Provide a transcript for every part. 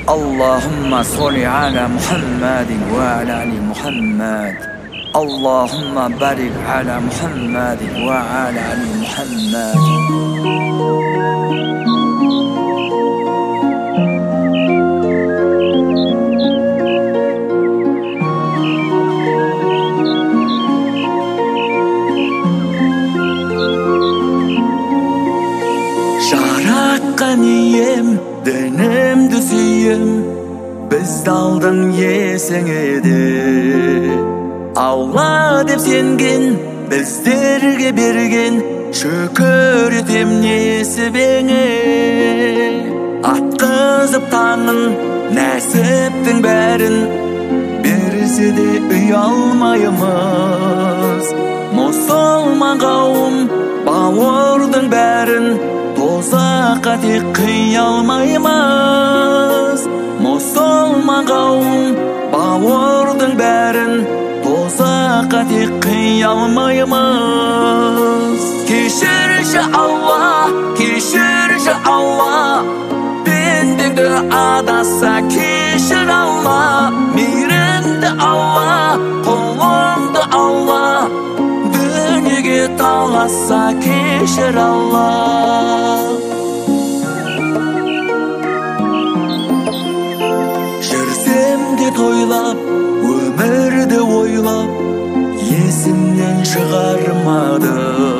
اللهم صل على محمد وعلى آل محمد. اللهم بارك على محمد وعلى آل محمد. Жаратқан ием, дінімді сүйем, бізді алдың есіңеді. Алла деп сенген, біздерге берген, шүкір етем несібеңе. Атқызып таңын, нәсіптің бәрін, берсе де ұялмаймыз. Мұсылман қауым, бауырдың бәрін, тозаққа тек қия алмаймыз. Мұсылман қауым, бауырдың бәрін, тозаққа тек қия алмаймыз. Кешірші Алла, кешірші Алла, пендеңді адаса кешір Алла. Мейірімді Алла, құлыңды Алла, дүниеге таласа кешір Алла. Жүрсем де тойлап, өмірді ойлап, есімнен шығармады.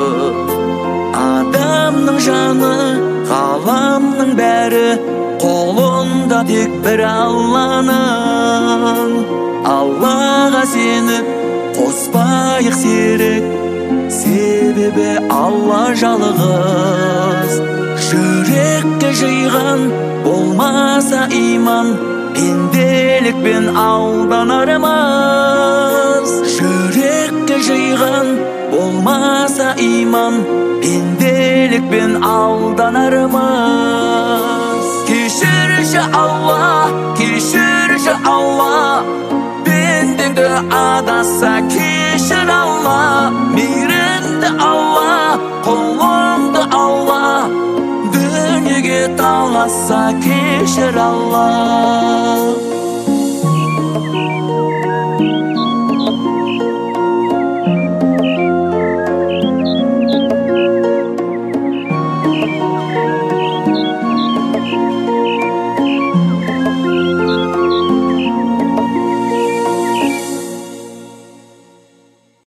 Адамның жаны, ғаламның бәрі, қолында тек бір Алланың. Аллаға сеніп, қоспайық серік, себебі Алла жалғыз. Жүрекке жиған болмаса иман, пенделікпен алданармыз. Жүрекке жиған болмаса иман, пенделікпен алданармыз. Кешірші Алла, кешірші Алла, пендеңді адаса кешір Алла. Мейірімді Алла, құлыңды Алла, дүниеге таласа кешір Алла.